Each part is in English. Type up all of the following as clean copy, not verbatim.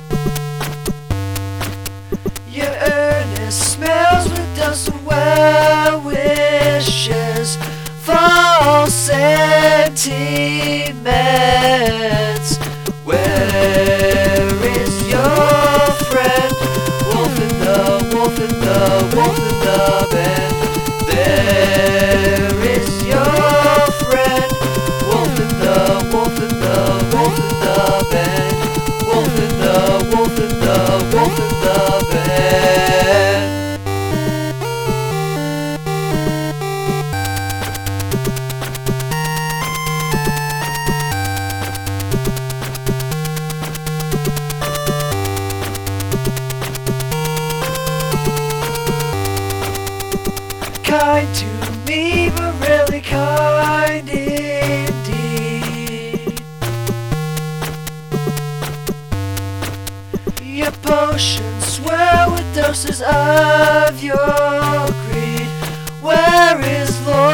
Your earnest smells with dust and well wishes, false sentiments. Where is your friend? Wolf in the, wolf in the, wolf in the bed. There is your friend. Wolf in the, wolf in the, wolf in the bed. Wolf in the, wolf in the, wolf in the bed. Kind to me, but really kind indeed. Your potions swell with doses of your greed. Where is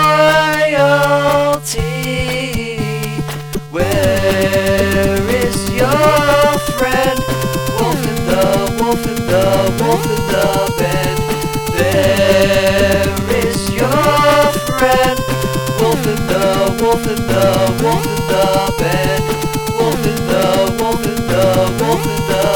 loyalty? Where is your friend? Wolf in the, wolf in the, wolf in the bed. There is your friend. Wolf in the, wolf in the, wolf in the bed. Wolf in the, wolf in the, wolf in the